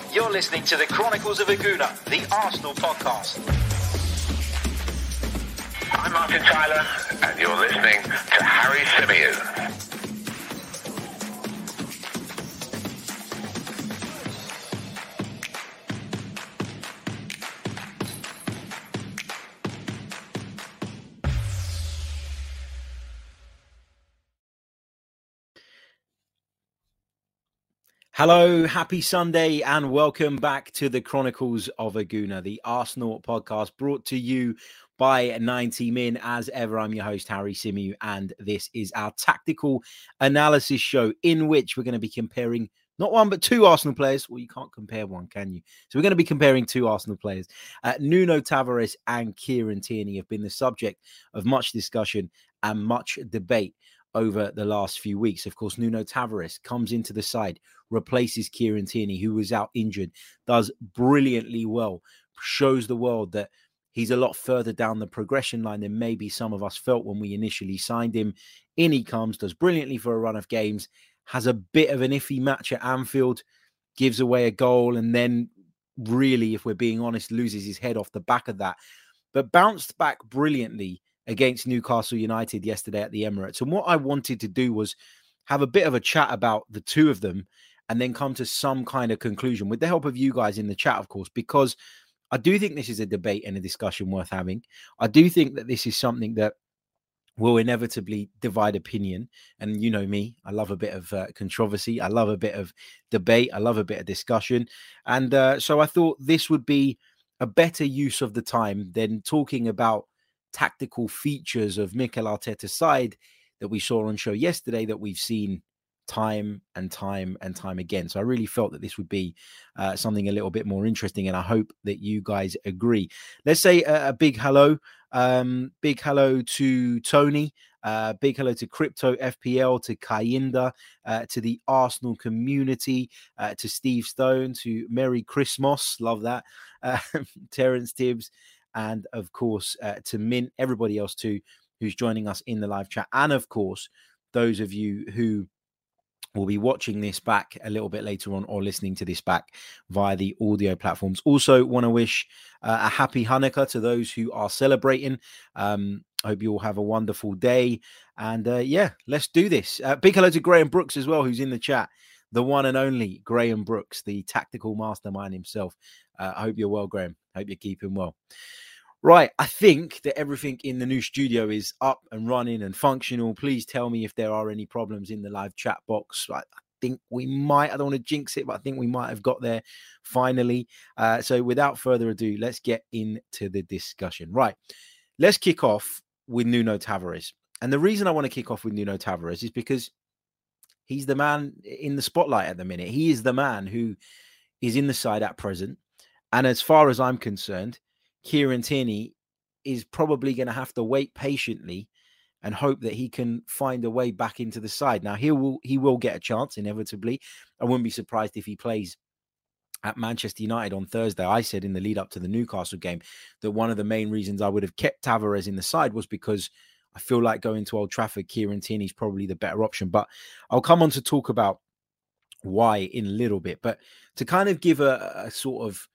You're listening to the Chronicles of Aguna, the Arsenal podcast. I'm Martin Tyler, and you're listening to Harry Symeou. Hello, happy Sunday, and welcome back to the Chronicles of Aguna, the Arsenal podcast brought to you by 90 Min. As ever, I'm your host, Harry Symeou, and this is our tactical analysis show in which we're going to be comparing not one, but two Arsenal players. Well, you can't compare one, can you? So we're going to be comparing two Arsenal players. Nuno Tavares and Kieran Tierney have been the subject of much discussion and much debate over the last few weeks. Of course, Nuno Tavares comes into the side, replaces Kieran Tierney, who was out injured, does brilliantly well, shows the world that he's a lot further down the progression line than maybe some of us felt when we initially signed him. In he comes, does brilliantly for a run of games, has a bit of an iffy match at Anfield, gives away a goal, and then really, if we're being honest, loses his head off the back of that, but bounced back brilliantly against Newcastle United yesterday at the Emirates. And what I wanted to do was have a bit of a chat about the two of them and then come to some kind of conclusion with the help of you guys in the chat, of course, because I do think this is a debate and a discussion worth having. I do think that this is something that will inevitably divide opinion. And you know me, I love a bit of controversy. I love a bit of debate. I love a bit of discussion. And so I thought this would be a better use of the time than talking about tactical features of Mikel Arteta's side that we saw on show yesterday that we've seen time and time again. So I really felt that this would be something a little bit more interesting, and I hope that you guys agree. Let's say a big hello. Big hello to Tony. Big hello to Crypto FPL, to Kayinda, to the Arsenal community, to Steve Stone, to Merry Christmas. Love that. Terence Tibbs. And of course, to Mint, everybody else too, who's joining us in the live chat. And of course, those of you who will be watching this back a little bit later on or listening to this back via the audio platforms. Also want to wish a happy Hanukkah to those who are celebrating. I hope you all have a wonderful day. And yeah, let's do this. Big hello to Graham Brooks as well, who's in the chat. The one and only Graham Brooks, the tactical mastermind himself. I hope you're well, Graham. I hope you're keeping well. Right, I think that everything in the new studio is up and running and functional. Please tell me if there are any problems in the live chat box. I think we might, I don't want to jinx it, but I think we might have got there finally. So without further ado, let's get into the discussion. Right, let's kick off with Nuno Tavares. And the reason I want to kick off with Nuno Tavares is because he's the man in the spotlight at the minute. He is the man who is in the side at present. And as far as I'm concerned, Kieran Tierney is probably going to have to wait patiently and hope that he can find a way back into the side. Now, he will get a chance, inevitably. I wouldn't be surprised if he plays at Manchester United on Thursday. I said in the lead up to the Newcastle game that one of the main reasons I would have kept Tavares in the side was because I feel like going to Old Trafford, Kieran Tierney is probably the better option. But I'll come on to talk about why in a little bit. But to kind of give a sort of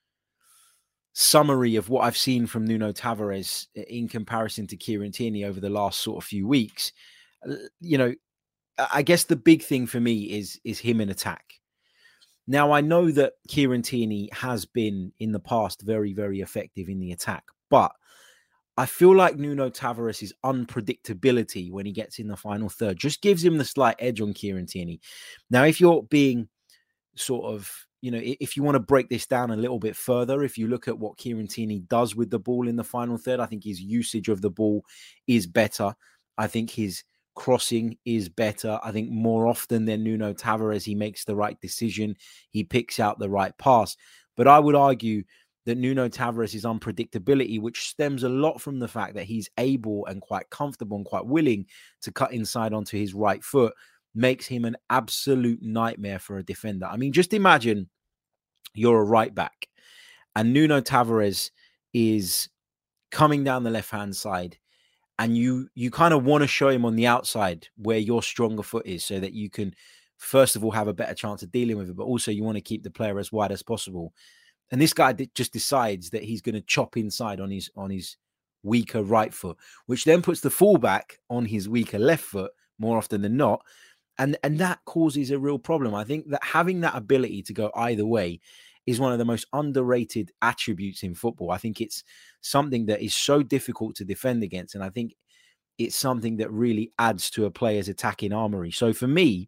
summary of what I've seen from Nuno Tavares in comparison to Kieran Tierney over the last sort of few weeks, you know, I guess the big thing for me is him in attack. Now, I know that Kieran Tierney has been in the past very, very effective in the attack, but I feel like Nuno Tavares' unpredictability when he gets in the final third just gives him the slight edge on Kieran Tierney. Now, if you're being sort of, you know, if you want to break this down a little bit further, if you look at what Kieran Tierney does with the ball in the final third, I think his usage of the ball is better. I think his crossing is better. I think more often than Nuno Tavares, he makes the right decision. He picks out the right pass. But I would argue that Nuno Tavares' unpredictability, which stems a lot from the fact that he's able and quite comfortable and quite willing to cut inside onto his right foot, makes him an absolute nightmare for a defender. I mean, just imagine you're a right back and Nuno Tavares is coming down the left-hand side and you kind of want to show him on the outside where your stronger foot is so that you can first of all, have a better chance of dealing with it, but also you want to keep the player as wide as possible. And this guy just decides that he's going to chop inside on his weaker right foot, which then puts the fullback on his weaker left foot more often than not. And that causes a real problem. I think that having that ability to go either way is one of the most underrated attributes in football. I think it's something that is so difficult to defend against. And I think it's something that really adds to a player's attacking armory. So for me,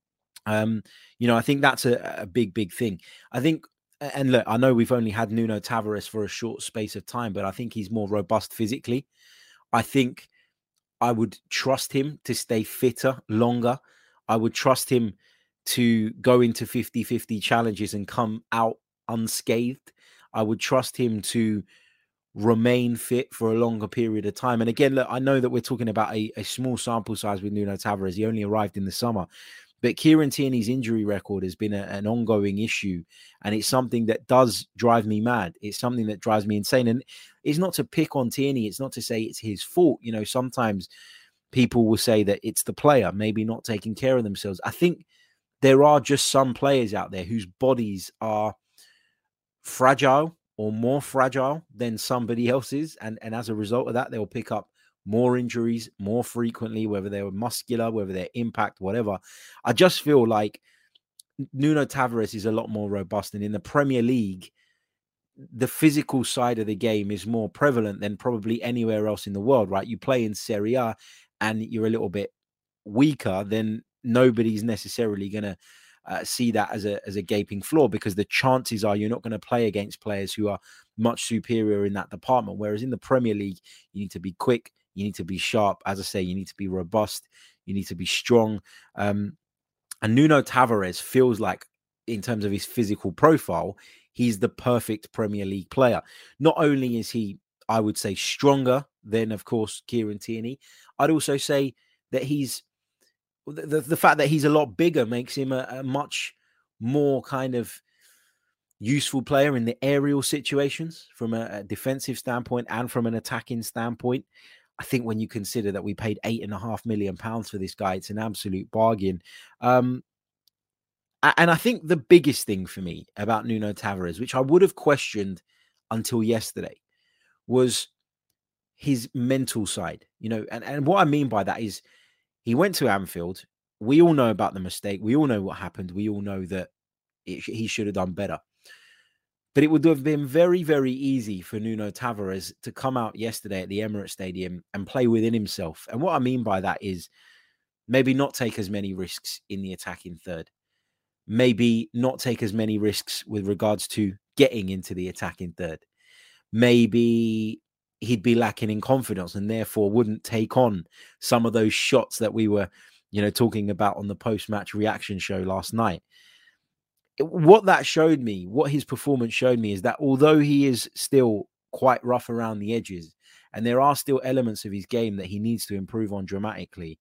I think that's a big, big thing. I think, and look, I know we've only had Nuno Tavares for a short space of time, but I think he's more robust physically. I think I would trust him to stay fitter longer. I would trust him to go into 50-50 challenges and come out unscathed. I would trust him to remain fit for a longer period of time. And again, look, I know that we're talking about a small sample size with Nuno Tavares. He only arrived in the summer. But Kieran Tierney's injury record has been an ongoing issue. And it's something that does drive me mad. It's something that drives me insane. And it's not to pick on Tierney. It's not to say it's his fault. Sometimes people will say that it's the player maybe not taking care of themselves. I think there are just some players out there whose bodies are fragile or more fragile than somebody else's. And as a result of that, they'll pick up more injuries more frequently, whether they're muscular, whether they're impact, whatever. I just feel like Nuno Tavares is a lot more robust. And in the Premier League, the physical side of the game is more prevalent than probably anywhere else in the world, right? You play in Serie A and you're a little bit weaker, then nobody's necessarily going to see that as a gaping flaw, because the chances are you're not going to play against players who are much superior in that department. Whereas in the Premier League, you need to be quick, you need to be sharp. As I say, you need to be robust, you need to be strong. And Nuno Tavares feels like, in terms of his physical profile, he's the perfect Premier League player. Not only is he, I would say, stronger than, of course, Kieran Tierney, I'd also say that he's the fact that he's a lot bigger makes him a much more kind of useful player in the aerial situations from a defensive standpoint and from an attacking standpoint. I think when you consider that we paid £8.5 million for this guy, it's an absolute bargain. And I think the biggest thing for me about Nuno Tavares, which I would have questioned until yesterday, was his mental side. And what I mean by that is he went to Anfield. We all know about the mistake. We all know what happened. We all know that he should have done better. But it would have been very, very easy for Nuno Tavares to come out yesterday at the Emirates Stadium and play within himself. And what I mean by that is maybe not take as many risks in the attacking third. Maybe not take as many risks with regards to getting into the attacking third. Maybe he'd be lacking in confidence and therefore wouldn't take on some of those shots that we were, talking about on the post-match reaction show last night. What that showed me, what his performance showed me, is that although he is still quite rough around the edges and there are still elements of his game that he needs to improve on dramatically,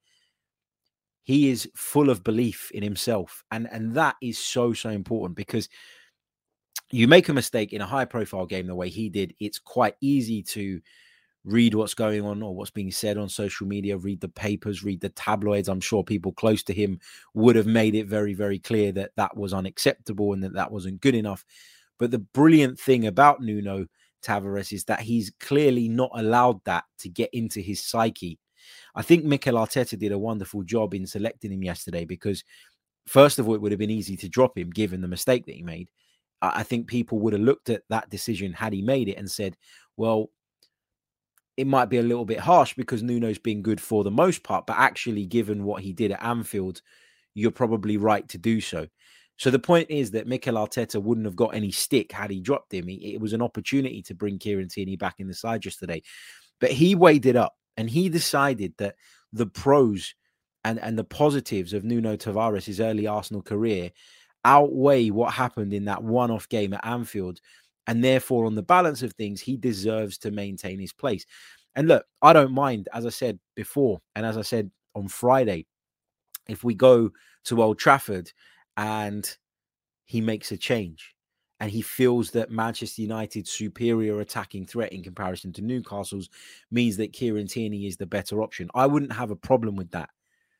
he is full of belief in himself. And that is so, so important, because you make a mistake in a high profile game the way he did, it's quite easy to read what's going on or what's being said on social media, read the papers, read the tabloids. I'm sure people close to him would have made it very, very clear that that was unacceptable and that wasn't good enough. But the brilliant thing about Nuno Tavares is that he's clearly not allowed that to get into his psyche. I think Mikel Arteta did a wonderful job in selecting him yesterday, because first of all, it would have been easy to drop him given the mistake that he made. I think people would have looked at that decision had he made it and said, well, it might be a little bit harsh because Nuno's been good for the most part, but actually given what he did at Anfield, you're probably right to do so. So the point is that Mikel Arteta wouldn't have got any stick had he dropped him. It was an opportunity to bring Kieran Tierney back in the side yesterday. But he weighed it up and he decided that the pros and the positives of Nuno Tavares' early Arsenal career outweigh what happened in that one-off game at Anfield. And therefore, on the balance of things, he deserves to maintain his place. And look, I don't mind, as I said before, and as I said on Friday, if we go to Old Trafford and he makes a change and he feels that Manchester United's superior attacking threat in comparison to Newcastle's means that Kieran Tierney is the better option, I wouldn't have a problem with that.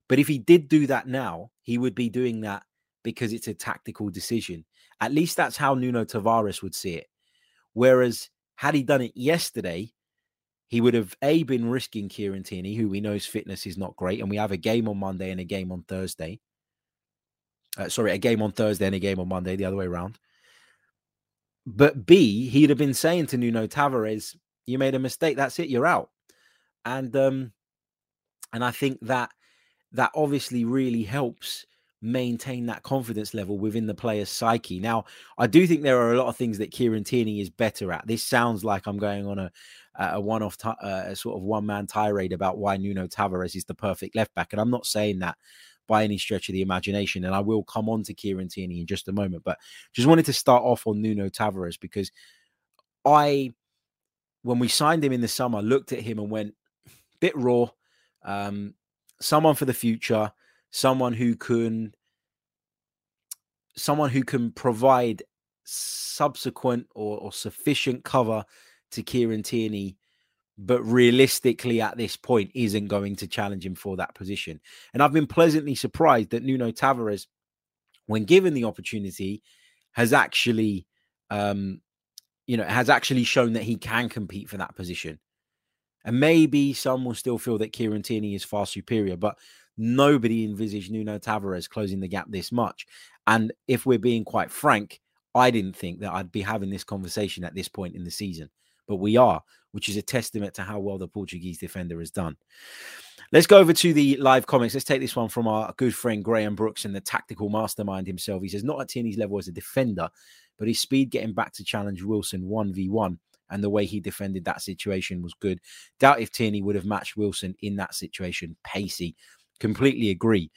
But if he did do that now, he would be doing that because it's a tactical decision. At least that's how Nuno Tavares would see it. Whereas had he done it yesterday, he would have been risking Kieran Tierney, who we know's fitness is not great, and we have a game on Monday and a game on Thursday. A game on Thursday and a game on Monday, the other way around. But B, he'd have been saying to Nuno Tavares, "You made a mistake. That's it. You're out." And I think that obviously really helps maintain that confidence level within the player's psyche. Now, I do think there are a lot of things that Kieran Tierney is better at. This sounds like I'm going on a one-off sort of one-man tirade about why Nuno Tavares is the perfect left back, and I'm not saying that by any stretch of the imagination, and I will come on to Kieran Tierney in just a moment, but just wanted to start off on Nuno Tavares because when we signed him in the summer, looked at him and went, bit raw, someone for the future, someone who can provide subsequent or sufficient cover to Kieran Tierney, but realistically at this point isn't going to challenge him for that position. And I've been pleasantly surprised that Nuno Tavares, when given the opportunity, has actually, shown that he can compete for that position. And maybe some will still feel that Kieran Tierney is far superior, but nobody envisaged Nuno Tavares closing the gap this much. And if we're being quite frank, I didn't think that I'd be having this conversation at this point in the season, but we are, which is a testament to how well the Portuguese defender has done. Let's go over to the live comments. Let's take this one from our good friend Graham Brooks and the tactical mastermind himself. He says, not at Tierney's level as a defender, but his speed getting back to challenge Wilson 1v1 and the way he defended that situation was good. Doubt if Tierney would have matched Wilson in that situation. Pacey. Completely agree.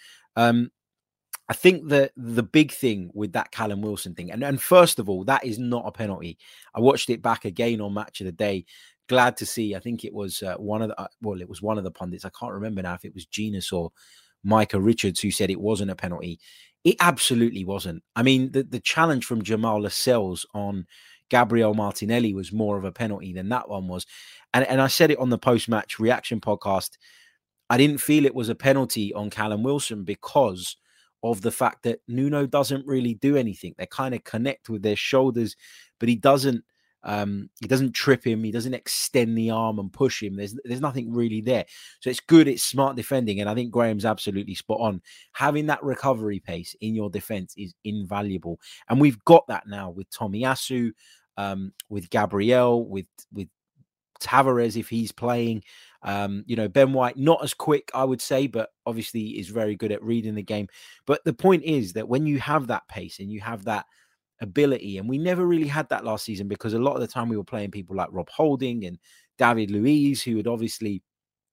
I think that the big thing with that Callum Wilson thing, and first of all, that is not a penalty. I watched it back again on Match of the Day. Glad to see. I think it was one of the pundits. I can't remember now if it was Genus or Micah Richards who said it wasn't a penalty. It absolutely wasn't. I mean, the challenge from Jamal Lascelles on Gabriel Martinelli was more of a penalty than that one was. And I said it on the post-match reaction podcast. I didn't feel it was a penalty on Callum Wilson because of the fact that Nuno doesn't really do anything. They kind of connect with their shoulders, but he doesn't trip him. He doesn't extend the arm and push him. There's nothing really there. So it's good. It's smart defending. And I think Graham's absolutely spot on. Having that recovery pace in your defense is invaluable. And we've got that now with Tomiyasu, with Gabriel, with Tavares, if he's playing. Ben White, not as quick, I would say, but obviously is very good at reading the game. But the point is that when you have that pace and you have that ability, and we never really had that last season because a lot of the time we were playing people like Rob Holding and David Luiz, who had obviously,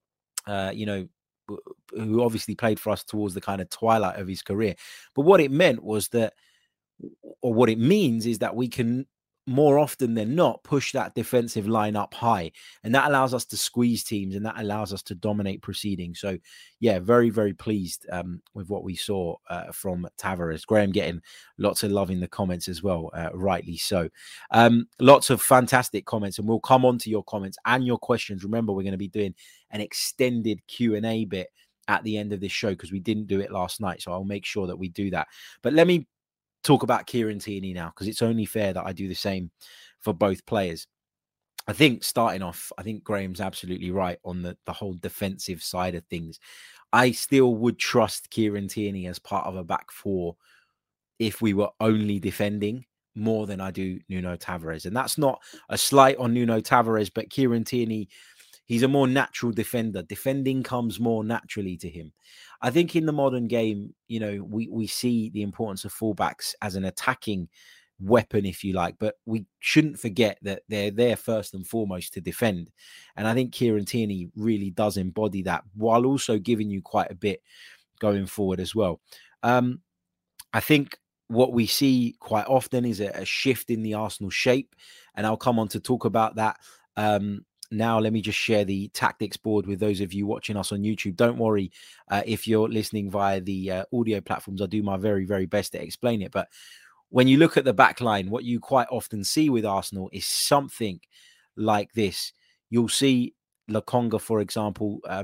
who obviously played for us towards the kind of twilight of his career. But what it meant was that, or what it means is that we can more often than not push that defensive line up high, and that allows us to squeeze teams and that allows us to dominate proceedings. So yeah, very, very pleased with what we saw from Tavares. Graham getting lots of love in the comments as well, rightly so. Lots of fantastic comments, and we'll come on to your comments and your questions. Remember, we're going to be doing an extended Q&A bit at the end of this show because we didn't do it last night, so I'll make sure that we do that. But let me talk about Kieran Tierney now, because it's only fair that I do the same for both players. I think starting off, I think Graham's absolutely right on the whole defensive side of things. I still would trust Kieran Tierney as part of a back four if we were only defending more than I do Nuno Tavares. And that's not a slight on Nuno Tavares, but Kieran Tierney, he's a more natural defender. Defending comes more naturally to him. I think in the modern game, we see the importance of fullbacks as an attacking weapon, if you like, but we shouldn't forget that they're there first and foremost to defend. And I think Kieran Tierney really does embody that while also giving you quite a bit going forward as well. I think what we see quite often is a shift in the Arsenal shape, and I'll come on to talk about that. Now, let me just share the tactics board with those of you watching us on YouTube. Don't worry if you're listening via the audio platforms. I'll do my very, very best to explain it. But when you look at the back line, what you quite often see with Arsenal is something like this. You'll see Lokonga, for example,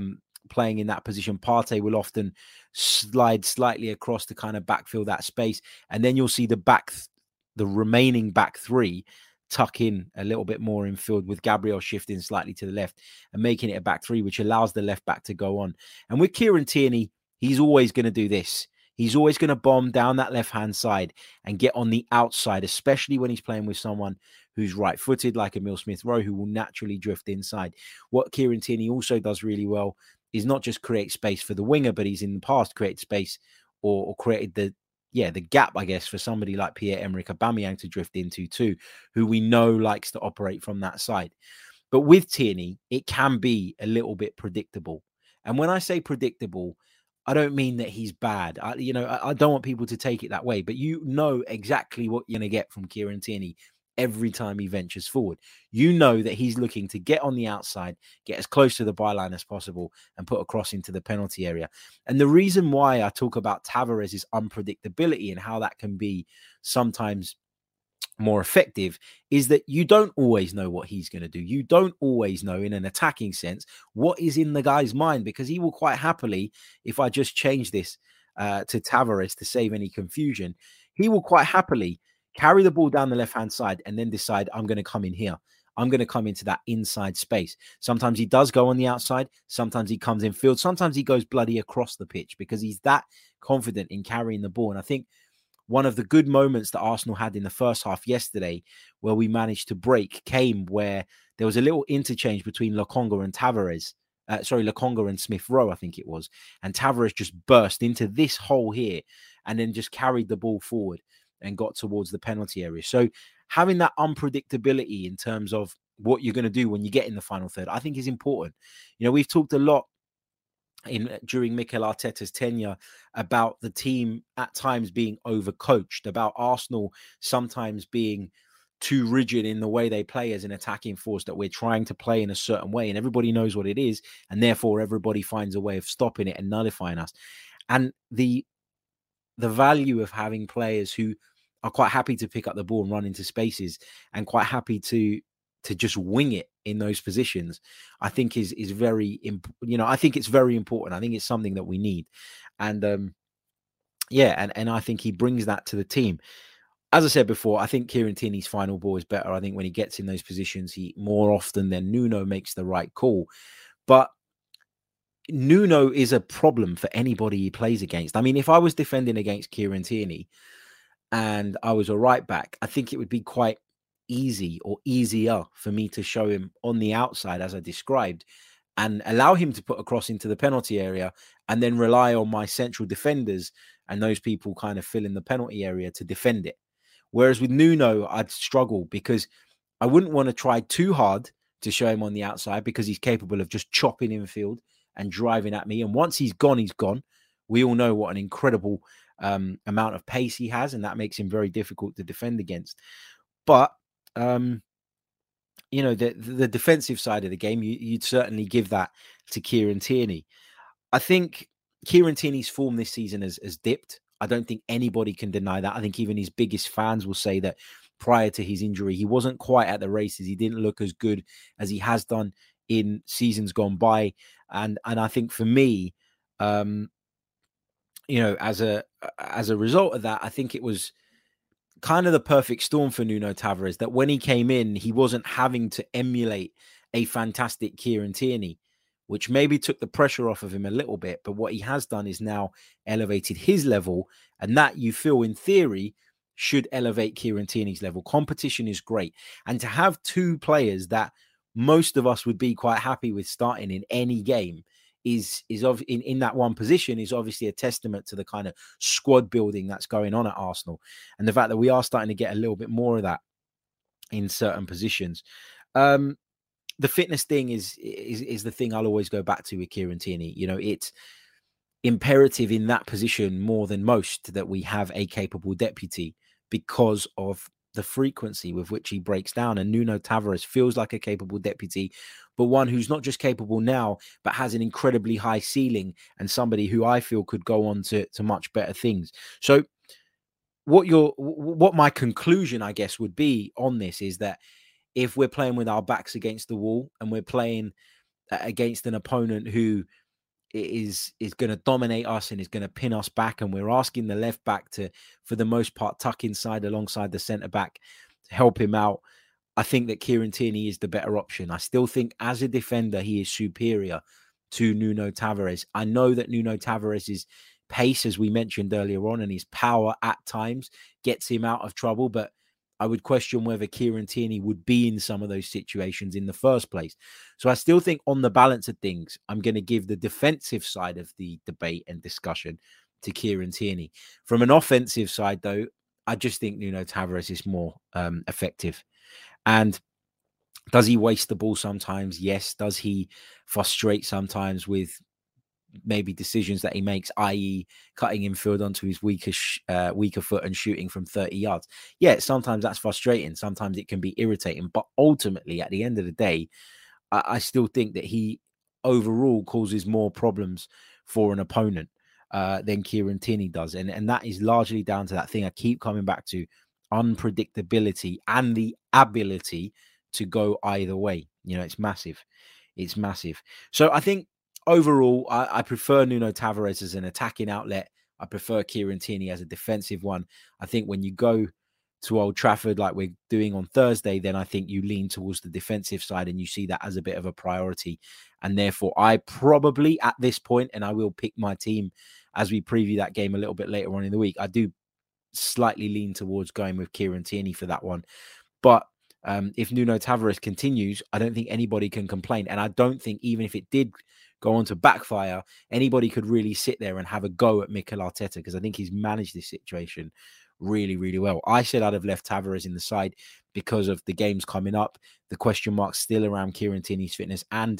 playing in that position, Partey will often slide slightly across to kind of backfill that space. And then you'll see the remaining back three tuck in a little bit more in field, with Gabriel shifting slightly to the left and making it a back three, which allows the left back to go on. And with Kieran Tierney, he's always going to do this. He's always going to bomb down that left-hand side and get on the outside, especially when he's playing with someone who's right-footed like Emile Smith-Rowe, who will naturally drift inside. What Kieran Tierney also does really well is not just create space for the winger, but he's in the past created space or created the gap, I guess, for somebody like Pierre-Emerick Aubameyang to drift into too, who we know likes to operate from that side. But with Tierney, it can be a little bit predictable. And when I say predictable, I don't mean that he's bad. I don't want people to take it that way, but you know exactly what you're going to get from Kieran Tierney every time he ventures forward. You know that he's looking to get on the outside, get as close to the byline as possible, and put a cross into the penalty area. And the reason why I talk about Tavares' unpredictability and how that can be sometimes more effective is that you don't always know what he's going to do. You don't always know, in an attacking sense, what is in the guy's mind, because he will quite happily, if I just change this to Tavares to save any confusion, he will quite happily carry the ball down the left-hand side and then decide, I'm going to come in here. I'm going to come into that inside space. Sometimes he does go on the outside. Sometimes he comes in field. Sometimes he goes bloody across the pitch because he's that confident in carrying the ball. And I think one of the good moments that Arsenal had in the first half yesterday, where we managed to break, came where there was a little interchange between Lokonga and Tavares. Lokonga and Smith-Rowe, I think it was. And Tavares just burst into this hole here and then just carried the ball forward and got towards the penalty area. So having that unpredictability in terms of what you're going to do when you get in the final third, I think is important. You know, we've talked a lot during Mikel Arteta's tenure about the team at times being overcoached, about Arsenal sometimes being too rigid in the way they play as an attacking force, that we're trying to play in a certain way and everybody knows what it is, and therefore everybody finds a way of stopping it and nullifying us. And the value of having players who are quite happy to pick up the ball and run into spaces and quite happy to just wing it in those positions, I think is very, I think it's very important. I think it's something that we need. And and I think he brings that to the team. As I said before, I think Kieran Tierney's final ball is better. I think when he gets in those positions, he more often than Nuno makes the right call. But Nuno is a problem for anybody he plays against. I mean, if I was defending against Kieran Tierney and I was a right back, I think it would be quite easy or easier for me to show him on the outside, as I described, and allow him to put a cross into the penalty area and then rely on my central defenders and those people kind of fill in the penalty area to defend it. Whereas with Nuno, I'd struggle because I wouldn't want to try too hard to show him on the outside, because he's capable of just chopping infield and driving at me. And once he's gone, he's gone. We all know what an incredible amount of pace he has, and that makes him very difficult to defend against. But, the defensive side of the game, you'd certainly give that to Kieran Tierney. I think Kieran Tierney's form this season has dipped. I don't think anybody can deny that. I think even his biggest fans will say that prior to his injury, he wasn't quite at the races. He didn't look as good as he has done in seasons gone by. And I think for me, as a result of that, I think it was kind of the perfect storm for Nuno Tavares, that when he came in, he wasn't having to emulate a fantastic Kieran Tierney, which maybe took the pressure off of him a little bit. But what he has done is now elevated his level, and that, you feel, in theory, should elevate Kieran Tierney's level. Competition is great. And to have two players that most of us would be quite happy with starting in any game is in that one position is obviously a testament to the kind of squad building that's going on at Arsenal, and the fact that we are starting to get a little bit more of that in certain positions. The fitness thing is the thing I'll always go back to with Kieran Tierney. It's imperative in that position more than most that we have a capable deputy, because of the frequency with which he breaks down. And Nuno Tavares feels like a capable deputy, but one who's not just capable now, but has an incredibly high ceiling, and somebody who I feel could go on to much better things. So what my conclusion, I guess, would be on this is that if we're playing with our backs against the wall and we're playing against an opponent who is going to dominate us and is going to pin us back, and we're asking the left back to, for the most part, tuck inside alongside the centre back to help him out, I think that Kieran Tierney is the better option. I still think as a defender, he is superior to Nuno Tavares. I know that Nuno Tavares' pace, as we mentioned earlier on, and his power at times gets him out of trouble, but I would question whether Kieran Tierney would be in some of those situations in the first place. So I still think on the balance of things, I'm going to give the defensive side of the debate and discussion to Kieran Tierney. From an offensive side, though, I just think Nuno Tavares is more effective. And does he waste the ball sometimes? Yes. Does he frustrate sometimes with maybe decisions that he makes, i.e. cutting infield onto his weaker foot and shooting from 30 yards? Yeah, sometimes that's frustrating. Sometimes it can be irritating. But ultimately, at the end of the day, I still think that he overall causes more problems for an opponent than Kieran Tierney does. And that is largely down to that thing I keep coming back to, unpredictability and the ability to go either way. You know, it's massive. It's massive. So I think overall, I prefer Nuno Tavares as an attacking outlet. I prefer Kieran Tierney as a defensive one. I think when you go to Old Trafford like we're doing on Thursday, then I think you lean towards the defensive side and you see that as a bit of a priority. And therefore, I probably at this point, and I will pick my team as we preview that game a little bit later on in the week, I do slightly lean towards going with Kieran Tierney for that one. But if Nuno Tavares continues, I don't think anybody can complain. And I don't think even if it did go on to backfire, anybody could really sit there and have a go at Mikel Arteta, because I think he's managed this situation really, really well. I said I'd have left Tavares in the side because of the games coming up, the question marks still around Kieran Tierney's fitness, and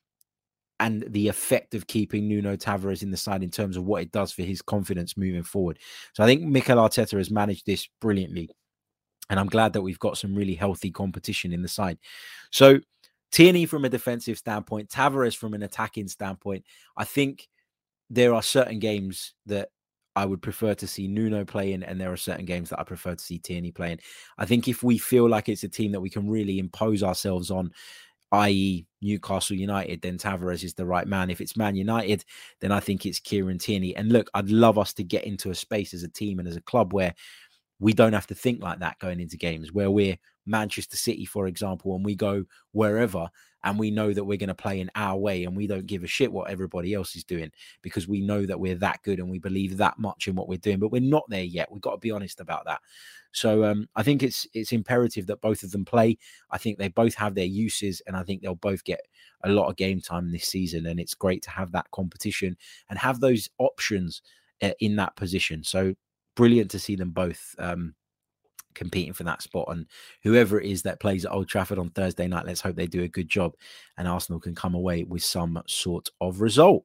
the effect of keeping Nuno Tavares in the side in terms of what it does for his confidence moving forward. So I think Mikel Arteta has managed this brilliantly. And I'm glad that we've got some really healthy competition in the side. So Tierney from a defensive standpoint, Tavares from an attacking standpoint, I think there are certain games that I would prefer to see Nuno playing, and there are certain games that I prefer to see Tierney playing. I think if we feel like it's a team that we can really impose ourselves on, i.e. Newcastle United, then Tavares is the right man. If it's Man United, then I think it's Kieran Tierney. And look, I'd love us to get into a space as a team and as a club where we don't have to think like that going into games, where we're Manchester City, for example, and we go wherever and we know that we're going to play in our way and we don't give a shit what everybody else is doing because we know that we're that good and we believe that much in what we're doing, but we're not there yet. We've got to be honest about that. So I think it's imperative that both of them play. I think they both have their uses and I think they'll both get a lot of game time this season, and it's great to have that competition and have those options in that position. So brilliant to see them both competing for that spot, and whoever it is that plays at Old Trafford on Thursday night, let's hope they do a good job and Arsenal can come away with some sort of result.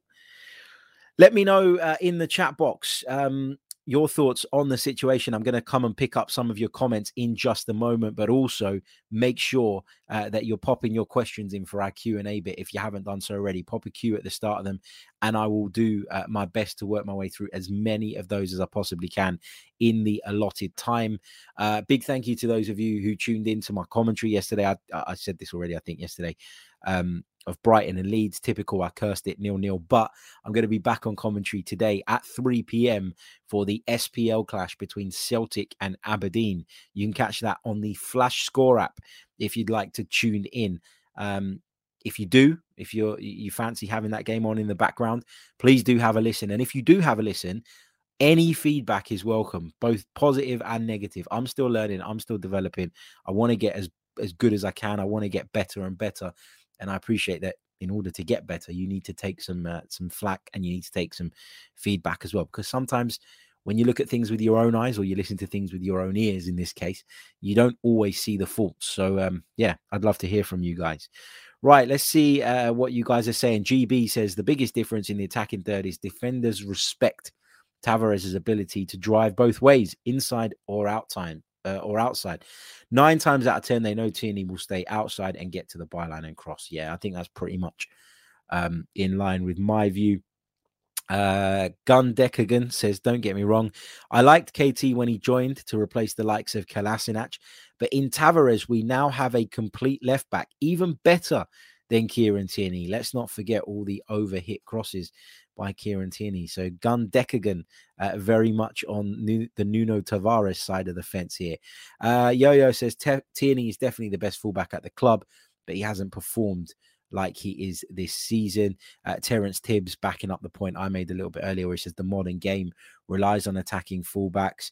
Let me know in the chat box your thoughts on the situation. I'm going to come and pick up some of your comments in just a moment, but also make sure that you're popping your questions in for our Q&A bit. If you haven't done so already, pop a Q at the start of them, and I will do my best to work my way through as many of those as I possibly can in the allotted time. Big thank you to those of you who tuned in to my commentary yesterday. I said this already, I think yesterday, of Brighton and Leeds. Typical, I cursed it 0-0, but I'm going to be back on commentary today at 3 p.m. for the SPL clash between Celtic and Aberdeen. You can catch that on the Flash Score app if you'd like to tune in. If you fancy having that game on in the background, please do have a listen. And if you do have a listen, any feedback is welcome, both positive and negative. I'm still learning. I'm still developing. I want to get as good as I can. I want to get better and better. And I appreciate that in order to get better, you need to take some flack and you need to take some feedback as well. Because sometimes when you look at things with your own eyes, or you listen to things with your own ears, in this case, you don't always see the faults. So, yeah, I'd love to hear from you guys. Right, let's see what you guys are saying. GB says the biggest difference in the attacking third is defenders respect Tavares' ability to drive both ways, inside or outside. 9 times out of 10, they know Tierney will stay outside and get to the byline and cross. Yeah, I think that's pretty much in line with my view. Gundecagan says, don't get me wrong, I liked KT when he joined to replace the likes of Kolasinac, but in Tavares, we now have a complete left back, even better than Kieran Tierney. Let's not forget all the overhit crosses by Kieran Tierney. So Gun Decagon very much on the Nuno Tavares side of the fence here. Yo-Yo says Tierney is definitely the best fullback at the club, but he hasn't performed like he is this season. Terence Tibbs backing up the point I made a little bit earlier, where he says the modern game relies on attacking fullbacks.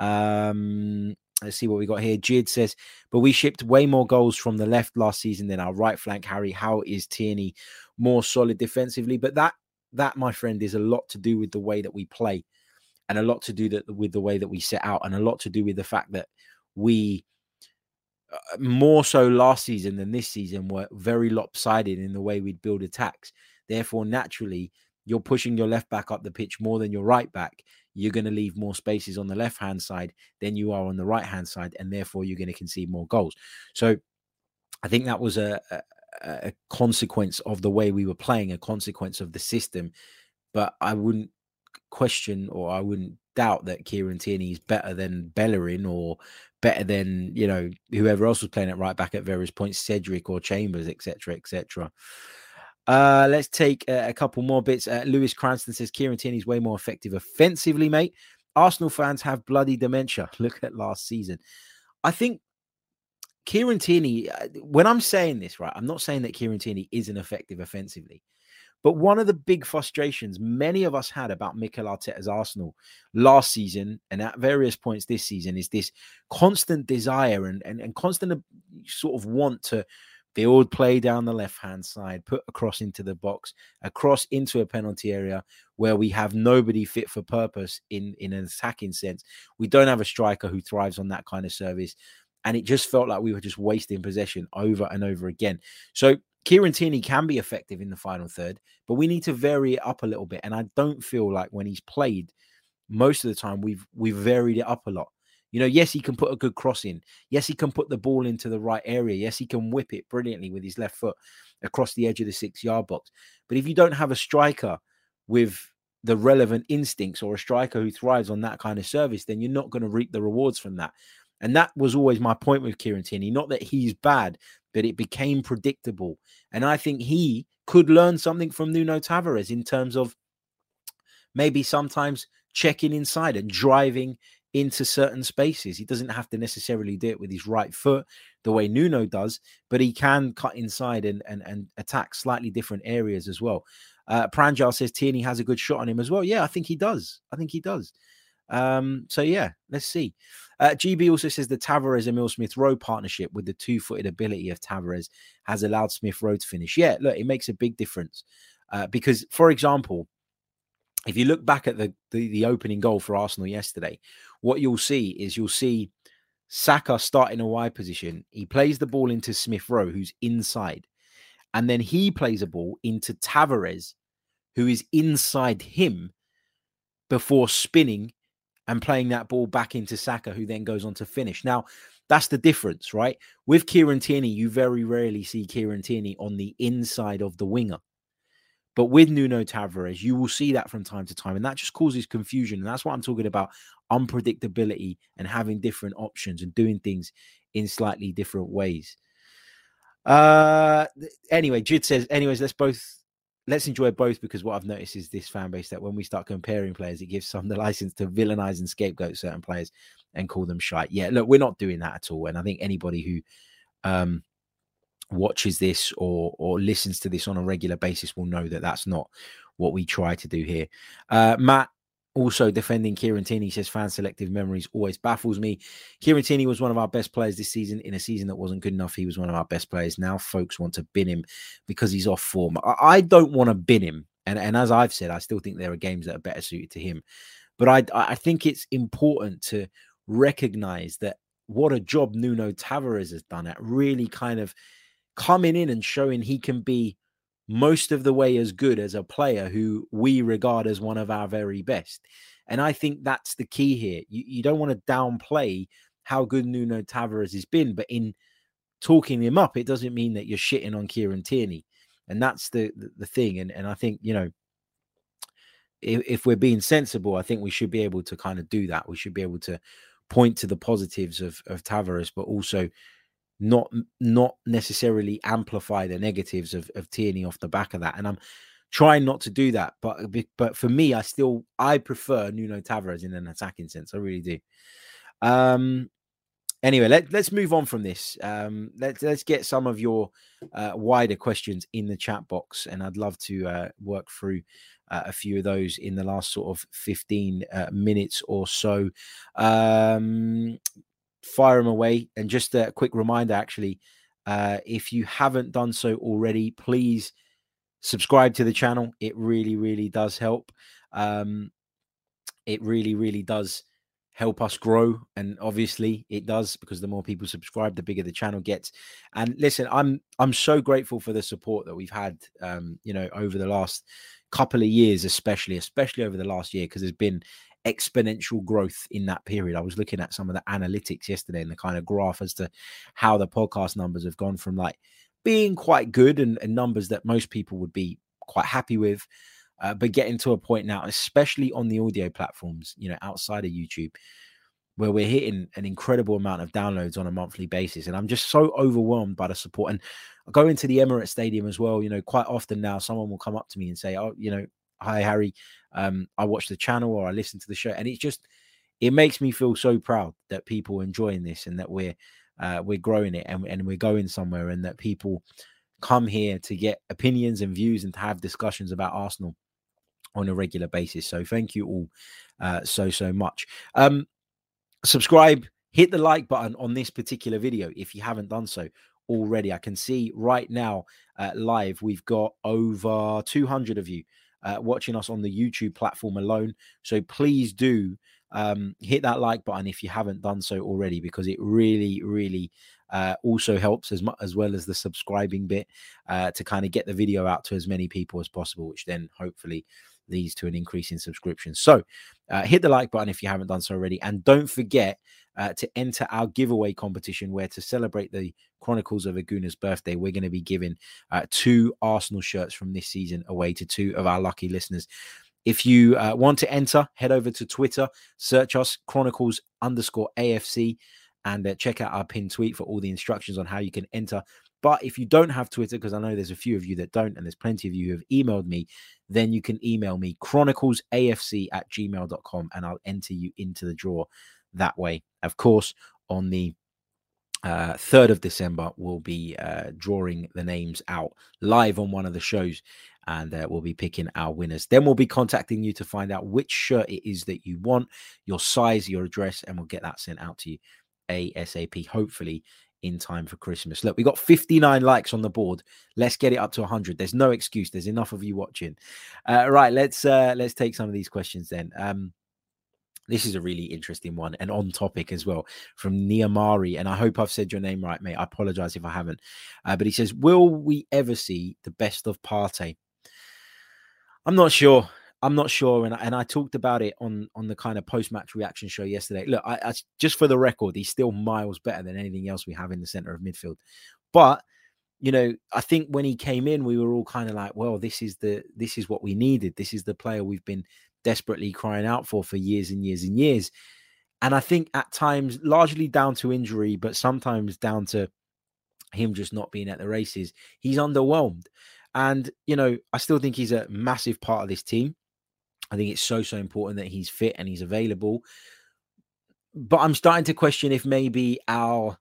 Let's see what we got here. Jid says, but we shipped way more goals from the left last season than our right flank. Harry, how is Tierney more solid defensively? But that, my friend, is a lot to do with the way that we play, and a lot to do with the way that we set out, and a lot to do with the fact that we, more so last season than this season, were very lopsided in the way we'd build attacks. Therefore, naturally, you're pushing your left back up the pitch more than your right back. You're going to leave more spaces on the left-hand side than you are on the right-hand side, and therefore you're going to concede more goals. So I think that was a consequence of the way we were playing, a consequence of the system. But I wouldn't question, or I wouldn't doubt, that Kieran Tierney is better than Bellerin, or better than, you know, whoever else was playing at right back at various points, Cedric or Chambers, etc., etc. Let's take a couple more bits. Lewis Cranston says Kieran Tierney is way more effective offensively, mate. Arsenal fans have bloody dementia. Look at last season. I think Kieran Tierney, when I'm saying this, right, I'm not saying that Kieran Tierney isn't effective offensively. But one of the big frustrations many of us had about Mikel Arteta's Arsenal last season and at various points this season is this constant desire and constant sort of want to build play down the left-hand side, put a cross into the box, a cross into a penalty area where we have nobody fit for purpose in an attacking sense. We don't have a striker who thrives on that kind of service. And it just felt like we were just wasting possession over and over again. So Kieran Tierney can be effective in the final third, but we need to vary it up a little bit. And I don't feel like when he's played, most of the time we've varied it up a lot. You know, yes, he can put a good cross in. Yes, he can put the ball into the right area. Yes, he can whip it brilliantly with his left foot across the edge of the 6-yard box. But if you don't have a striker with the relevant instincts, or a striker who thrives on that kind of service, then you're not going to reap the rewards from that. And that was always my point with Kieran Tierney. Not that he's bad, but it became predictable. And I think he could learn something from Nuno Tavares in terms of maybe sometimes checking inside and driving into certain spaces. He doesn't have to necessarily do it with his right foot the way Nuno does, but he can cut inside and attack slightly different areas as well. Pranjal says Tierney has a good shot on him as well. Yeah, I think he does. So yeah, let's see. GB also says the Tavares Emil Smith Rowe partnership with the two-footed ability of Tavares has allowed Smith Rowe to finish. Yeah, look, it makes a big difference because, for example, if you look back at the opening goal for Arsenal yesterday, what you'll see Saka start in a wide position. He plays the ball into Smith Rowe, who's inside, and then he plays a ball into Tavares, who is inside him, before spinning and playing that ball back into Saka, who then goes on to finish. Now, that's the difference, right? With Kieran Tierney, you very rarely see Kieran Tierney on the inside of the winger. But with Nuno Tavares, you will see that from time to time, and that just causes confusion. And that's what I'm talking about, unpredictability and having different options and doing things in slightly different ways. Anyway, Jude says, let's enjoy both, because what I've noticed is this fan base that when we start comparing players, it gives some the license to villainize and scapegoat certain players and call them shite. Yeah, look, we're not doing that at all. And I think anybody who watches this or listens to this on a regular basis will know that that's not what we try to do here. Matt, also defending Kieran Tierney, says fan selective memories always baffles me. Kieran Tierney was one of our best players this season. In a season that wasn't good enough, he was one of our best players. Now folks want to bin him because he's off form. I don't want to bin him. And as I've said, I still think there are games that are better suited to him. But I think it's important to recognize that what a job Nuno Tavares has done at really kind of coming in and showing he can be most of the way as good as a player who we regard as one of our very best. And I think that's the key here. You don't want to downplay how good Nuno Tavares has been, but in talking him up, it doesn't mean that you're shitting on Kieran Tierney. And that's the thing. And I think, you know, if we're being sensible, I think we should be able to kind of do that. We should be able to point to the positives of Tavares, but also not necessarily amplify the negatives of Tierney off the back of that. And I'm trying not to do that. But for me, I prefer Nuno Tavares in an attacking sense. I really do. Anyway, let's move on from this. Let's get some of your wider questions in the chat box, and I'd love to work through a few of those in the last sort of 15 minutes or so. Fire them away. And just a quick reminder, actually, if you haven't done so already, please subscribe to the channel. It really, really does help. It really, really does help us grow, and obviously it does, because the more people subscribe, the bigger the channel gets. And listen, I'm so grateful for the support that we've had over the last couple of years, especially over the last year, because there's been exponential growth in that period. I was looking at some of the analytics yesterday and the kind of graph as to how the podcast numbers have gone from like being quite good and numbers that most people would be quite happy with, but getting to a point now, especially on the audio platforms, outside of YouTube, where we're hitting an incredible amount of downloads on a monthly basis. And I'm just so overwhelmed by the support. And I go into the Emirates Stadium as well. Quite often now, someone will come up to me and say, "Oh, hi, Harry. I watch the channel or I listen to the show." And it makes me feel so proud that people are enjoying this, and that we're growing it, and we're going somewhere, and that people come here to get opinions and views and to have discussions about Arsenal on a regular basis. So thank you all so much. Subscribe, hit the like button on this particular video if you haven't done so already. I can see right now live, we've got over 200 of you watching us on the YouTube platform alone. So please do hit that like button if you haven't done so already, because it really, really also helps as well as the subscribing bit to kind of get the video out to as many people as possible, which then hopefully leads to an increase in subscriptions. So hit the like button if you haven't done so already, and don't forget to enter our giveaway competition, where to celebrate the Chronicles of a Gooner's birthday, we're going to be giving 2 Arsenal shirts from this season away to 2 of our lucky listeners. If you want to enter, head over to Twitter, search us Chronicles_AFC, and check out our pinned tweet for all the instructions on how you can enter. But if you don't have Twitter, because I know there's a few of you that don't, and there's plenty of you who have emailed me, then you can email me chroniclesafc@gmail.com, and I'll enter you into the draw that way. Of course, on the 3rd of December, we'll be drawing the names out live on one of the shows, and we'll be picking our winners. Then we'll be contacting you to find out which shirt it is that you want, your size, your address, and we'll get that sent out to you ASAP, hopefully in time for Christmas. Look, we got 59 likes on the board. Let's get it up to 100. There's no excuse. There's enough of you watching. Right, let's take some of these questions then. This is a really interesting one, and on topic as well, from Niamari. And I hope I've said your name right, mate. I apologize if I haven't. But he says, will we ever see the best of Partey? I'm not sure. And I talked about it on the kind of post-match reaction show yesterday. Look, I just for the record, he's still miles better than anything else we have in the center of midfield. But, I think when he came in, we were all kind of like, well, this is what we needed. This is the player we've been desperately crying out for years and years and years. And I think at times, largely down to injury, but sometimes down to him just not being at the races, he's underwhelmed. And, I still think he's a massive part of this team. I think it's so important that he's fit and he's available. But I'm starting to question if maybe our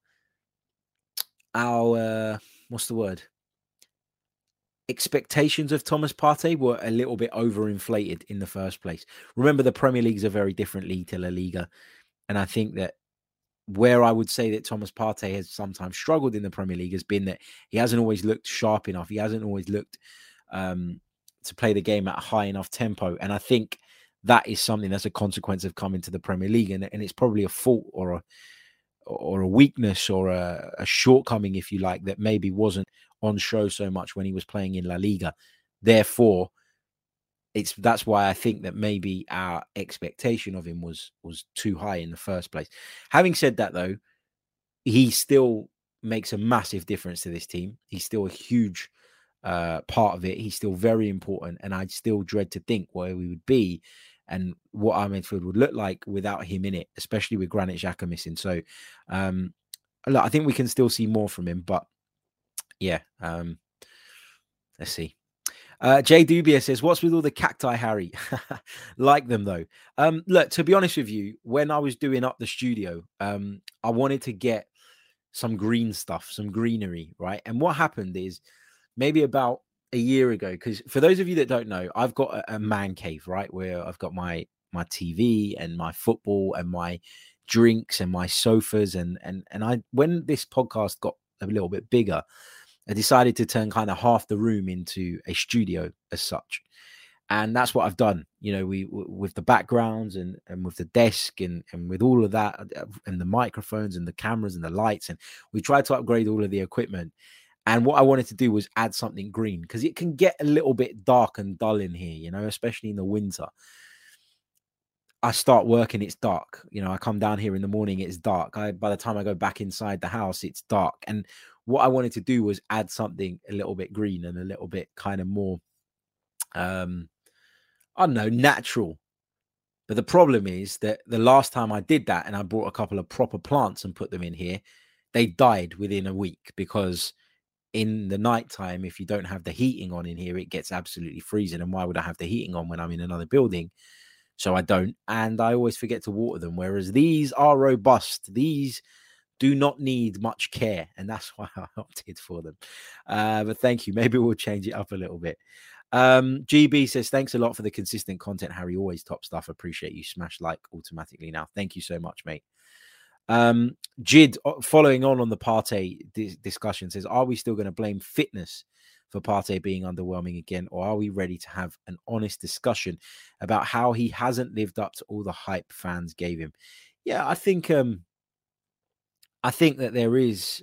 what's the word? Expectations of Thomas Partey were a little bit overinflated in the first place. Remember, the Premier League is a very different league to La Liga. And I think that where I would say that Thomas Partey has sometimes struggled in the Premier League has been that he hasn't always looked sharp enough. He hasn't always looked to play the game at a high enough tempo. And I think that is something that's a consequence of coming to the Premier League. And it's probably a fault or a weakness or a shortcoming, if you like, that maybe wasn't on show so much when he was playing in La Liga. Therefore, that's why I think that maybe our expectation of him was too high in the first place. Having said that, though, he still makes a massive difference to this team. He's still a huge part of it. He's still very important, and I still dread to think where we would be and what our midfield would look like without him in it, especially with Granit Xhaka missing. So look, I think we can still see more from him, but yeah, let's see. Jay Dubia says, what's with all the cacti, Harry? Like them, though. Look, to be honest with you, when I was doing up the studio, I wanted to get some green stuff, some greenery, right? And what happened is maybe about a year ago, because for those of you that don't know, I've got a man cave, right? Where I've got my TV and my football and my drinks and my sofas. And I, when this podcast got a little bit bigger, I decided to turn kind of half the room into a studio as such. And that's what I've done, you know, with the backgrounds and with the desk and with all of that and the microphones and the cameras and the lights. And we tried to upgrade all of the equipment. And what I wanted to do was add something green, because it can get a little bit dark and dull in here, you know, especially in the winter. I start working, it's dark. You know, I come down here in the morning, it's dark. By the time I go back inside the house, it's dark. And what I wanted to do was add something a little bit green and a little bit kind of more, I don't know, natural. But the problem is that the last time I did that and I brought a couple of proper plants and put them in here, they died within a week, because in the nighttime, if you don't have the heating on in here, it gets absolutely freezing. And why would I have the heating on when I'm in another building? So I don't. And I always forget to water them. Whereas these are robust. These do not need much care. And that's why I opted for them. But thank you. Maybe we'll change it up a little bit. GB says, thanks a lot for the consistent content, Harry. Always top stuff. Appreciate you. Smash like automatically now. Thank you so much, mate. Jid, following on the Partey discussion, says, are we still going to blame fitness for Partey being underwhelming again, or are we ready to have an honest discussion about how he hasn't lived up to all the hype fans gave him? Yeah, I think that there is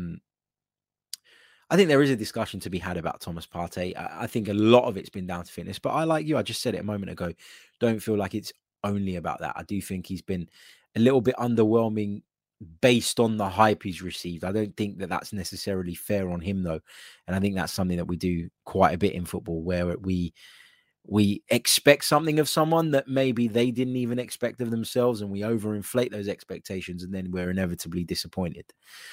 I think there is a discussion to be had about Thomas Partey. I think a lot of it's been down to fitness, but I, like you, I just said it a moment ago, don't feel like it's only about that. I do think he's been a little bit underwhelming based on the hype he's received. I don't think that that's necessarily fair on him, though. And I think that's something that we do quite a bit in football, where we expect something of someone that maybe they didn't even expect of themselves, and we overinflate those expectations, and then we're inevitably disappointed.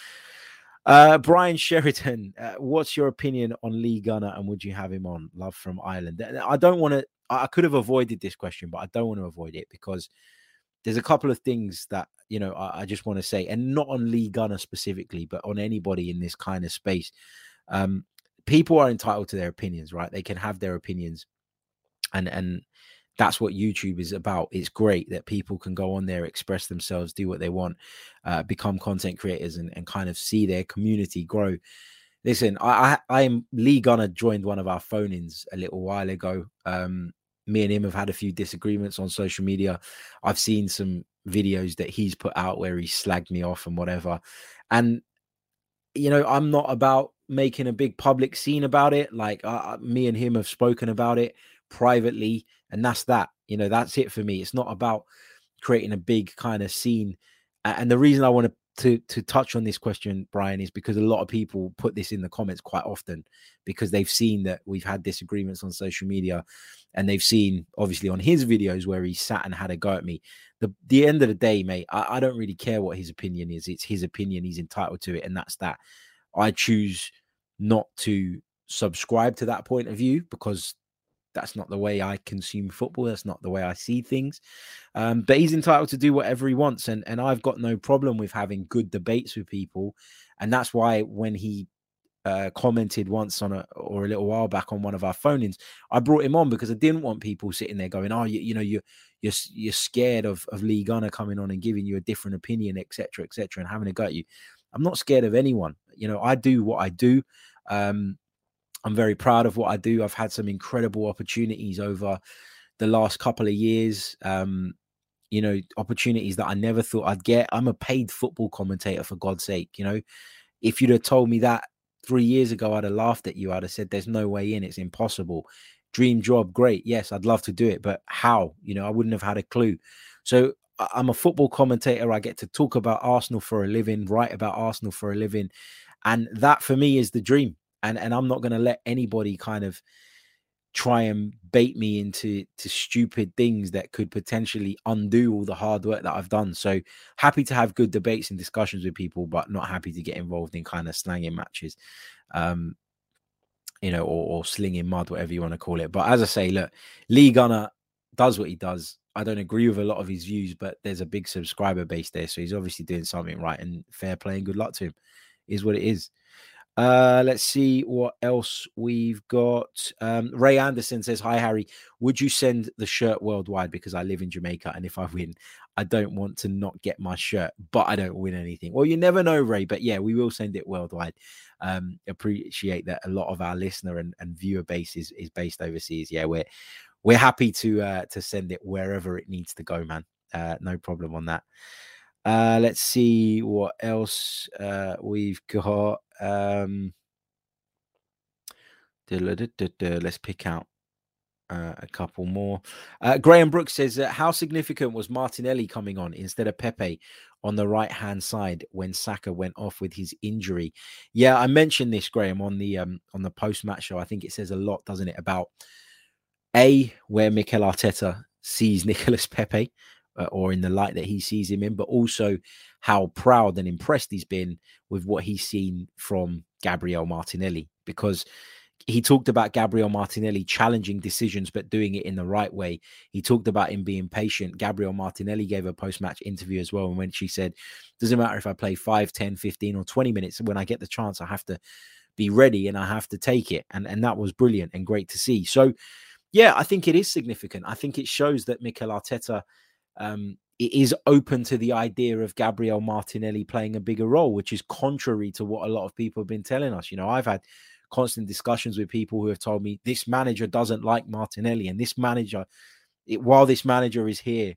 Brian Sheridan, what's your opinion on Lee Gunner, and would you have him on? Love from Ireland. I don't want to, I could have avoided this question, but I don't want to avoid it, because there's a couple of things that, you know, I just want to say, and not on Lee Gunner specifically, but on anybody in this kind of space. People are entitled to their opinions, right? They can have their opinions, and that's what YouTube is about. It's great that people can go on there, express themselves, do what they want, become content creators, and kind of see their community grow. Listen, I am Lee Gunner joined one of our phone-ins a little while ago. Me and him have had a few disagreements on social media. I've seen some videos that he's put out where he slagged me off and whatever. And, you know, I'm not about making a big public scene about it. Like, me and him have spoken about it privately, and that's that. You know, that's it for me. It's not about creating a big kind of scene. And the reason I want to touch on this question, Brian, is because a lot of people put this in the comments quite often, because they've seen that we've had disagreements on social media, and they've seen obviously on his videos where he sat and had a go at me. The end of the day, mate, I don't really care what his opinion is. It's his opinion. He's entitled to it. And that's that. I choose not to subscribe to that point of view, because that's not the way I consume football. That's not the way I see things. But he's entitled to do whatever he wants. And I've got no problem with having good debates with people. And that's why when he commented once on a little while back on one of our phone-ins, I brought him on, because I didn't want people sitting there going, oh, you know, you're scared of Lee Gunner coming on and giving you a different opinion, etc., and having a go at you. I'm not scared of anyone. You know, I do what I do. I'm very proud of what I do. I've had some incredible opportunities over the last couple of years. You know, opportunities that I never thought I'd get. I'm a paid football commentator, for God's sake. You know, if you'd have told me that 3 years ago, I'd have laughed at you. I'd have said, there's no way in. It's impossible. Dream job. Great. Yes, I'd love to do it. But how? You know, I wouldn't have had a clue. So I'm a football commentator. I get to talk about Arsenal for a living, write about Arsenal for a living. And that for me is the dream. And I'm not going to let anybody kind of try and bait me into stupid things that could potentially undo all the hard work that I've done. So happy to have good debates and discussions with people, but not happy to get involved in kind of slanging matches, or slinging mud, whatever you want to call it. But as I say, look, Lee Gunner does what he does. I don't agree with a lot of his views, but there's a big subscriber base there. So he's obviously doing something right, and fair play and good luck to him is what it is. Let's see what else we've got. Ray Anderson says, hi, Harry. Would you send the shirt worldwide? Because I live in Jamaica, and if I win, I don't want to not get my shirt, but I don't win anything. Well, you never know, Ray, but yeah, we will send it worldwide. Appreciate that a lot of our listener and viewer base is based overseas. Yeah, we're happy to send it wherever it needs to go, man. No problem on that. Let's see what else we've got. Let's pick out a couple more. Graham Brooks says, how significant was Martinelli coming on instead of Pepe on the right-hand side when Saka went off with his injury? Yeah, I mentioned this, Graham, on the post-match show. I think it says a lot, doesn't it, about where Mikel Arteta sees Nicolas Pepe, or in the light that he sees him in, but also how proud and impressed he's been with what he's seen from Gabriel Martinelli, because he talked about Gabriel Martinelli challenging decisions, but doing it in the right way. He talked about him being patient. Gabriel Martinelli gave a post-match interview as well, and when she said, doesn't matter if I play 5, 10, 15 or 20 minutes, when I get the chance, I have to be ready and I have to take it. And that was brilliant and great to see. So, yeah, I think it is significant. I think it shows that Mikel Arteta it is open to the idea of Gabriel Martinelli playing a bigger role, which is contrary to what a lot of people have been telling us. I've had constant discussions with people who have told me this manager doesn't like Martinelli, and this manager, while this manager is here,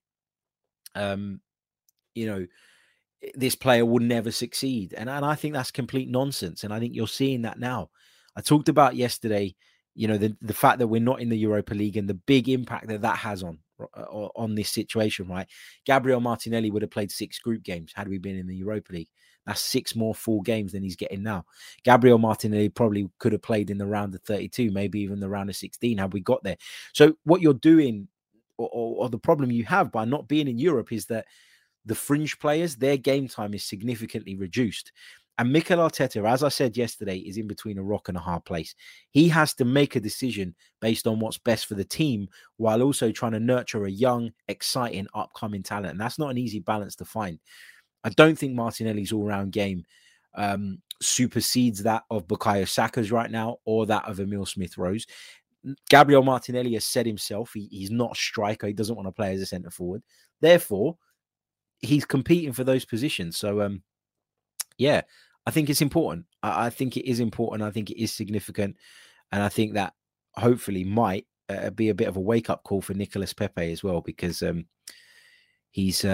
this player will never succeed. And I think that's complete nonsense. And I think you're seeing that now. I talked about yesterday, the fact that we're not in the Europa League and the big impact that has on this situation, right? Gabriel Martinelli would have played 6 group games had we been in the Europa League. That's 6 more full games than he's getting now. Gabriel Martinelli probably could have played in the round of 32, maybe even the round of 16 had we got there. So what you're doing, or the problem you have by not being in Europe, is that the fringe players, their game time is significantly reduced. And Mikel Arteta, as I said yesterday, is in between a rock and a hard place. He has to make a decision based on what's best for the team, while also trying to nurture a young, exciting, upcoming talent. And that's not an easy balance to find. I don't think Martinelli's all-round game supersedes that of Bukayo Saka's right now, or that of Emile Smith-Rowe. Gabriel Martinelli has said himself he's not a striker. He doesn't want to play as a centre-forward. Therefore, he's competing for those positions. So, yeah, I think it's important. I think it is important. I think it is significant. And I think that hopefully might be a bit of a wake-up call for Nicolas Pepe as well, because he's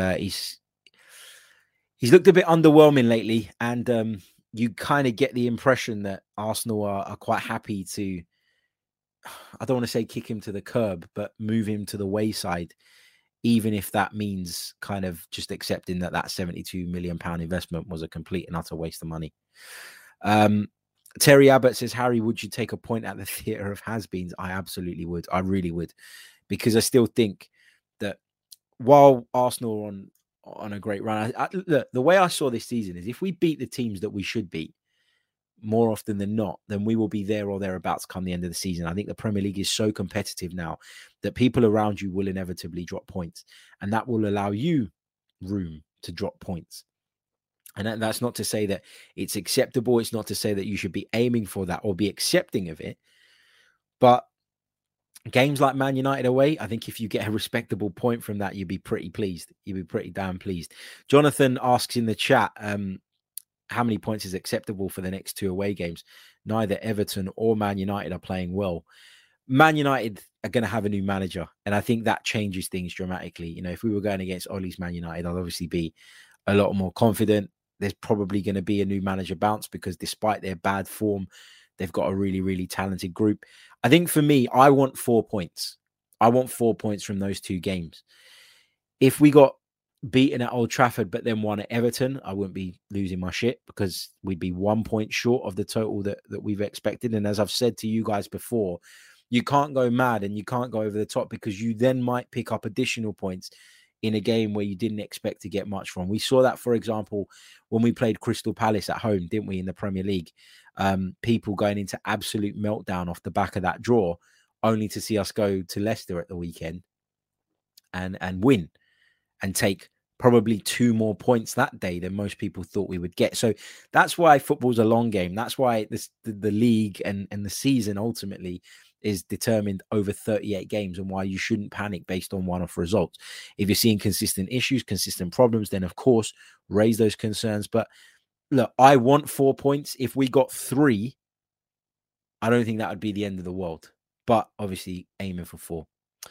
looked a bit underwhelming lately. And you kind of get the impression that Arsenal are quite happy to, I don't want to say kick him to the curb, but move him to the wayside, even if that means kind of just accepting that £72 million investment was a complete and utter waste of money. Terry Abbott says, Harry, would you take a point at the theatre of has-beens? I absolutely would. I really would. Because I still think that while Arsenal are on a great run, look, the way I saw this season is if we beat the teams that we should beat more often than not, then we will be there or thereabouts come the end of the season. I think the Premier League is so competitive now that people around you will inevitably drop points, and that will allow you room to drop points. And that's not to say that it's acceptable. It's not to say that you should be aiming for that or be accepting of it. But games like Man United away, I think if you get a respectable point from that, you'd be pretty pleased. You'd be pretty damn pleased. Jonathan asks in the chat, how many points is acceptable for the next 2 away games? Neither Everton or Man United are playing well. Man United are going to have a new manager, and I think that changes things dramatically. If we were going against Ole's Man United, I'd obviously be a lot more confident. There's probably going to be a new manager bounce because despite their bad form, they've got a really, really talented group. I think for me, I want 4 points. I want 4 points from those 2 games. If we got beaten at Old Trafford, but then won at Everton, I wouldn't be losing my shit because we'd be 1 point short of the total that we've expected. And as I've said to you guys before, you can't go mad and you can't go over the top, because you then might pick up additional points in a game where you didn't expect to get much from. We saw that, for example, when we played Crystal Palace at home, didn't we, in the Premier League? People going into absolute meltdown off the back of that draw, only to see us go to Leicester at the weekend and win and take probably 2 more points that day than most people thought we would get. So that's why football's a long game. That's why the league and the season ultimately is determined over 38 games, and why you shouldn't panic based on one-off results. If you're seeing consistent issues, consistent problems, then of course raise those concerns. But look, I want 4 points. If we got 3, I don't think that would be the end of the world, but obviously aiming for 4.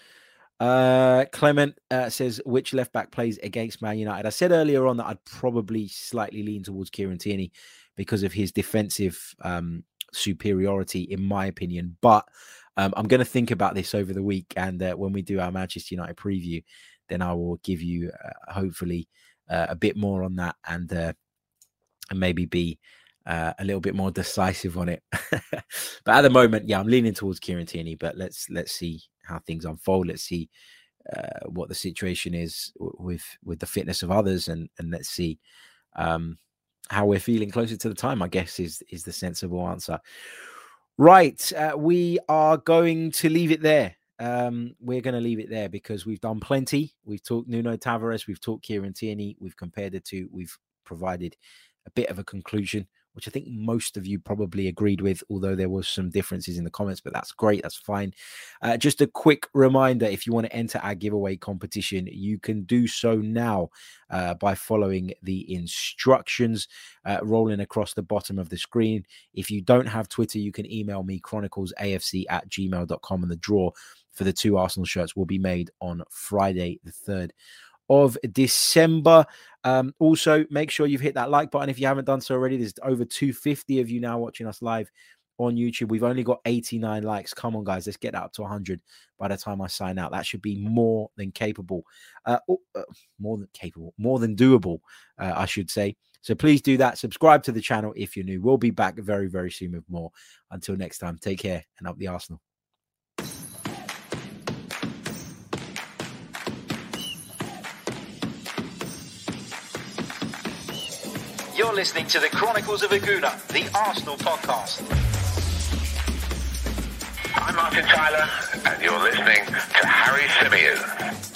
Clement says, which left back plays against Man United? I said earlier on that I'd probably slightly lean towards Kieran Tierney because of his defensive superiority, in my opinion. But I'm going to think about this over the week, and when we do our Manchester United preview, then I will give you hopefully a bit more on that, and maybe be a little bit more decisive on it. But at the moment, yeah, I'm leaning towards Kieran Tierney. But let's see how things unfold. Let's see what the situation is with the fitness of others, and let's see how we're feeling closer to the time, I guess, is the sensible answer. Right, we are going to leave it there. We're going to leave it there because we've done plenty. We've talked Nuno Tavares, we've talked Kieran Tierney, we've compared the two, we've provided a bit of a conclusion, which I think most of you probably agreed with, although there was some differences in the comments, but that's great. That's fine. Just a quick reminder, if you want to enter our giveaway competition, you can do so now by following the instructions rolling across the bottom of the screen. If you don't have Twitter, you can email me, chroniclesafc@gmail.com, and the draw for the 2 Arsenal shirts will be made on Friday, the 3rd of December. Also, make sure you've hit that like button if you haven't done so already. There's over 250 of you now watching us live on YouTube. We've only got 89 likes. Come on, guys, let's get that up to 100 by the time I sign out. That should be more than capable. More than doable, I should say. So please do that. Subscribe to the channel if you're new. We'll be back very, very soon with more. Until next time, take care and up the Arsenal. You're listening to the Chronicles of Aguna, the Arsenal podcast. I'm Martin Tyler, and you're listening to Harry Symeou.